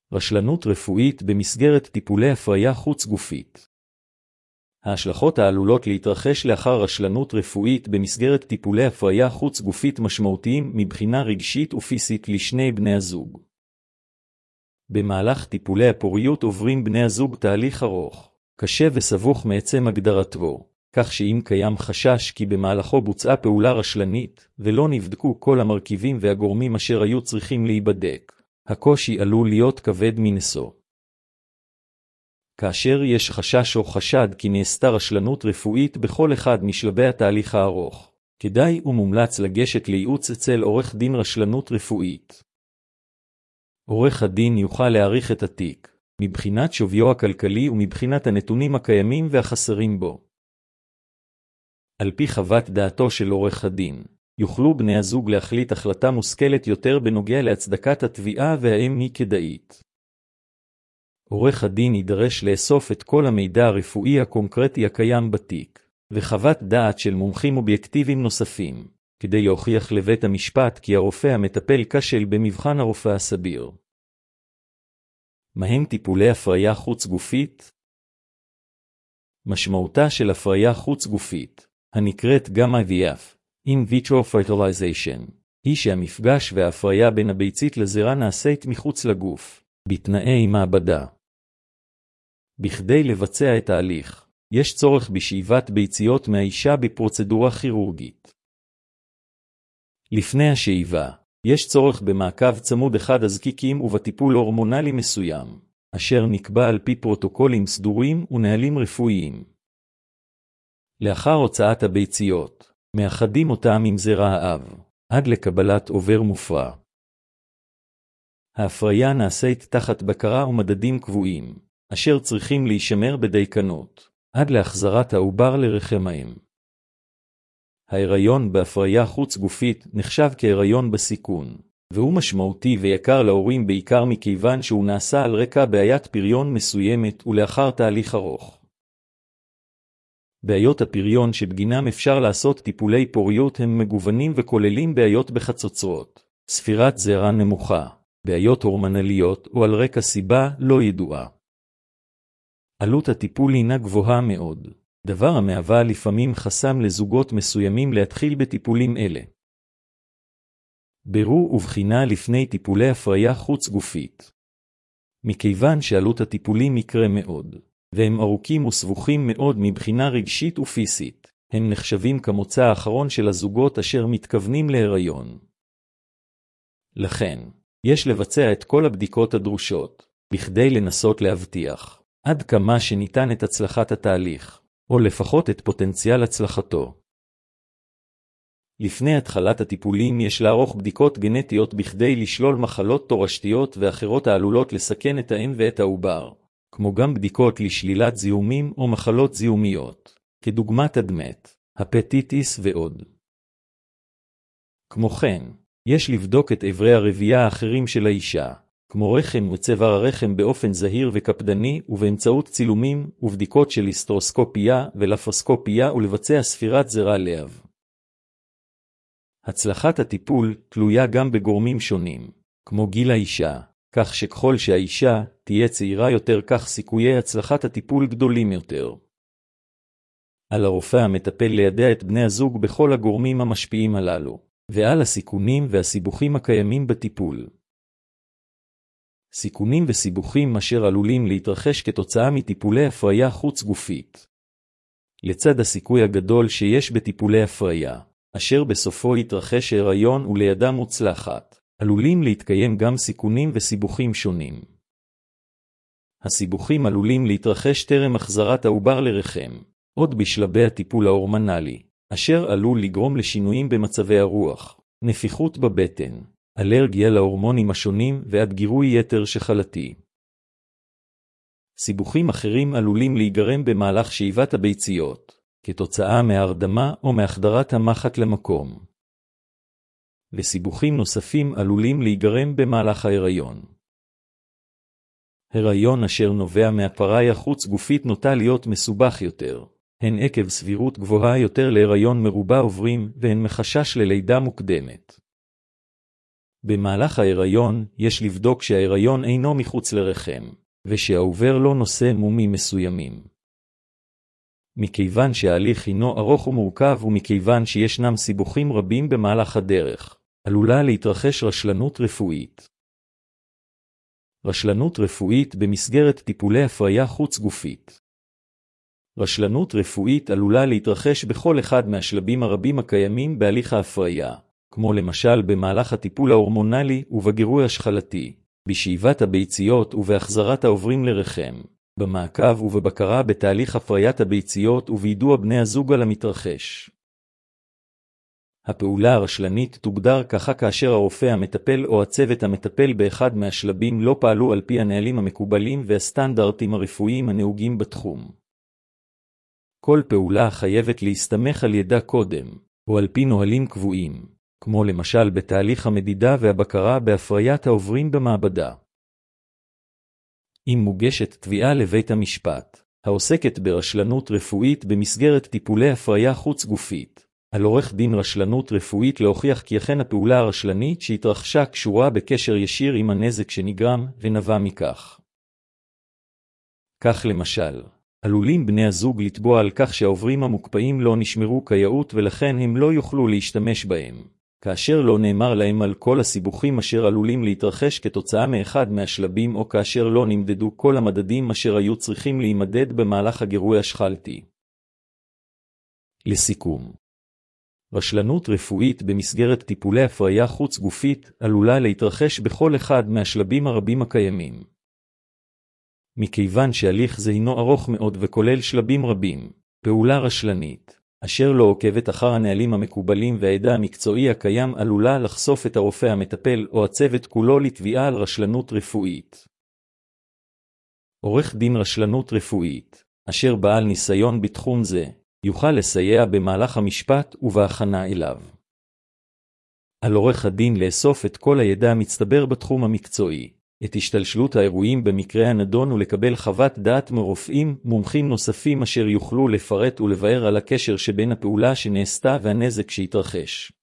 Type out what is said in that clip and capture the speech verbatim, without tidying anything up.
רשלנות רפואית במסגרת טיפולי הפריה חוץ-גופית. ההשלכות העלולות להתרחש לאחר רשלנות רפואית במסגרת טיפולי הפריה חוץ-גופית משמעותיים מבחינה רגשית ופיזית לשני בני הזוג. במהלך טיפולי הפוריות עוברים בני הזוג תהליך ארוך, קשה וסבוך מעצם הגדרתו, כך שאם קיים חשש כי במהלכו בוצעה פעולה רשלנית ולא נבדקו כל המרכיבים והגורמים אשר היו צריכים להיבדק, הקושי עלול להיות כבד מנשוא. כאשר יש חשש או חשד כי נעשתה רשלנות רפואית בכל אחד משלבי התהליך הארוך, כדאי ומומלץ לגשת לייעוץ אצל עורך דין רשלנות רפואית. עורך הדין יוכל להעריך את התיק, מבחינת שוויו הכלכלי ומבחינת הנתונים הקיימים והחסרים בו. על פי חוות דעתו של עורך הדין, יוכלו בני הזוג להחליט החלטה מושכלת יותר בנוגע להצדקת התביעה והאם היא כדאית. עורך הדין יידרש לאסוף את כל המידע הרפואי הקונקרטי הקיים בתיק, וחוות דעת של מומחים אובייקטיביים נוספים, כדי להוכיח לבית המשפט כי הרופא המטפל כשל במבחן הרופא הסביר. מהם טיפולי הפריה חוץ-גופית? משמעותה של הפריה חוץ-גופית, הנקראת גם איי וי אף, In vitro fertilization, היא שהמפגש וההפריה בין הביצית לזרע נעשית מחוץ לגוף, בתנאי מעבדה. בכדי לבצע את ההליך, יש צורך בשאיבת ביציות מהאישה בפרוצדורה כירורגית. לפני השאיבה, יש צורך במעקב צמוד אחד הזקיקים ובטיפול הורמונלי מסוים, אשר נקבע על פי פרוטוקולים סדורים ונהלים רפואיים. לאחר הוצאת הביציות, מאחדים אותם עם זרע האב, עד לקבלת עובר מופרע. ההפריה נעשית תחת בקרה ומדדים קבועים, אשר צריכים להישמר בדייקנות, עד להחזרת העובר לרחם האם. ההיריון בהפריה חוץ-גופית נחשב כהיריון בסיכון, והוא משמעותי ויקר להורים בעיקר מכיוון שהוא נעשה על רקע בעיית פריון מסוימת ולאחר תהליך ארוך. בעיות הפריון שבגינם אפשר לעשות טיפולי פוריות הם מגוונים וכוללים בעיות בחצוצרות, ספירת זרע נמוכה, בעיות הורמונליות או על רקע סיבה לא ידועה. עלות הטיפול הינה גבוהה מאוד, דבר המהווה לפעמים חסם לזוגות מסוימים להתחיל בטיפולים אלה. בירור ובחינה לפני טיפולי הפריה חוץ-גופית. מכיוון שעלות הטיפולים יקרה מאוד, והם ארוכים וסבוכים מאוד מבחינה רגשית ופיזית, הם נחשבים כמוצא האחרון של הזוגות אשר מתכוונים להיריון. לכן, יש לבצע את כל הבדיקות הדרושות, בכדי לנסות להבטיח, עד כמה שניתן את הצלחת התהליך, או לפחות את פוטנציאל הצלחתו. לפני התחלת הטיפולים יש לערוך בדיקות גנטיות בכדי לשלול מחלות תורשתיות ואחרות העלולות לסכן את האם ואת העובר, כמו גם בדיקות לשלילת זיהומים או מחלות זיהומיות, כדוגמת הדמת, הפטיטיס ועוד. כמו כן, יש לבדוק את איברי הרבייה האחרים של האישה, כמו רחם וצוואר הרחם באופן זהיר וקפדני ובאמצעות צילומים ובדיקות של היסטרוסקופיה ולפרוסקופיה ולבצע ספירת זרע לב. הצלחת הטיפול תלויה גם בגורמים שונים, כמו גיל האישה, כך שככל שהאישה תהיה צעירה יותר כך סיכויי הצלחת הטיפול גדולים יותר. על הרופא המטפל לידע את בני הזוג בכל הגורמים המשפיעים הללו, ועל הסיכונים והסיבוכים הקיימים בטיפול. סיכונים וסיבוכים אשר עלולים להתרחש כתוצאה מטיפולי הפריה חוץ-גופית. לצד הסיכוי הגדול שיש בטיפולי הפריה, אשר בסופו יתרחש הריון ולידה מוצלחת, עלולים להתקיים גם סיכונים וסיבוכים שונים. הסיבוכים עלולים להתרחש טרם החזרת העובר לרחם, עוד בשלבי הטיפול ההורמונלי, אשר עלול לגרום לשינויים במצבי הרוח, נפיחות בבטן, אלרגיה להורמונים השונים ועד גירוי יתר שחלתי. סיבוכים אחרים עלולים להיגרם במהלך שאיבת הביציות, כתוצאה מהרדמה או מהחדרת המחט למקום. וסיבוכים נוספים עלולים להיגרם במהלך ההיריון. הריון אשר נובע מהפריה חוץ-גופית נוטה להיות מסובך יותר, הן עקב סבירות גבוהה יותר להיריון מרובה עוברים והן מחשש ללידה מוקדמת. במהלך ההיריון יש לבדוק שההיריון אינו מחוץ לרחם, ושהעובר לא נושא מומים מסוימים. מכיוון שההליך הינו ארוך ומורכב ומכיוון שישנם סיבוכים רבים במהלך הדרך, עלולה להתרחש רשלנות רפואית. רשלנות רפואית במסגרת טיפולי הפריה חוץ גופית. רשלנות רפואית עלולה להתרחש בכל אחד מהשלבים הרבים הקיימים בהליך ההפריה, כמו למשל במהלך הטיפול ההורמונלי ובגירוי השחלתי, בשאיבת הביציות ובהחזרת העוברים לרחם, במעקב ובבקרה בתהליך הפריית הביציות וביידוע בני הזוג על המתרחש. הפעולה הרשלנית תוגדר ככה כאשר הרופא המטפל או הצוות המטפל באחד מהשלבים לא פעלו על פי הנהלים המקובלים והסטנדרטים הרפואיים הנהוגים בתחום. כל פעולה חייבת להסתמך על ידע קודם, או על פי נהלים קבועים, כמו למשל בתהליך המדידה והבקרה בהפריית העוברים במעבדה. אם מוגשת תביעה לבית המשפט, העוסקת ברשלנות רפואית במסגרת טיפולי הפריה חוץ גופית, על עורך דין רשלנות רפואית להוכיח כי אכן הפעולה הרשלנית שהתרחשה קשורה בקשר ישיר עם הנזק שנגרם ונבע מכך. כך למשל, עלולים בני הזוג לתבוע על כך שהעוברים המוקפאים לא נשמרו כיאות ולכן הם לא יוכלו להשתמש בהם, כאשר לא נאמר להם על כל הסיבוכים אשר עלולים להתרחש כתוצאה מאחד מהשלבים או כאשר לא נמדדו כל המדדים אשר היו צריכים להימדד במהלך הגירוי השחלתי. לסיכום, רשלנות רפואית במסגרת טיפולי הפריה חוץ גופית עלולה להתרחש בכל אחד מהשלבים הרבים הקיימים. מכיוון שהליך זה הינו ארוך מאוד וכולל שלבים רבים, פעולה רשלנית, אשר לא עוקבת אחר הנהלים המקובלים והידע המקצועי הקיים עלולה לחשוף את הרופא המטפל או הצוות כולו לתביעה על רשלנות רפואית. עורך דין רשלנות רפואית, אשר בעל ניסיון בתחום זה, יוכל לסייע במהלך המשפט ובהכנה אליו. על עורך הדין לאסוף את כל הידע המצטבר בתחום המקצועי, את השתלשלות האירועים במקרה הנדון ולקבל חוות דעת מרופאים מומחים נוספים אשר יוכלו לפרט ולבאר על הקשר שבין הפעולה שנעשתה והנזק שהתרחש.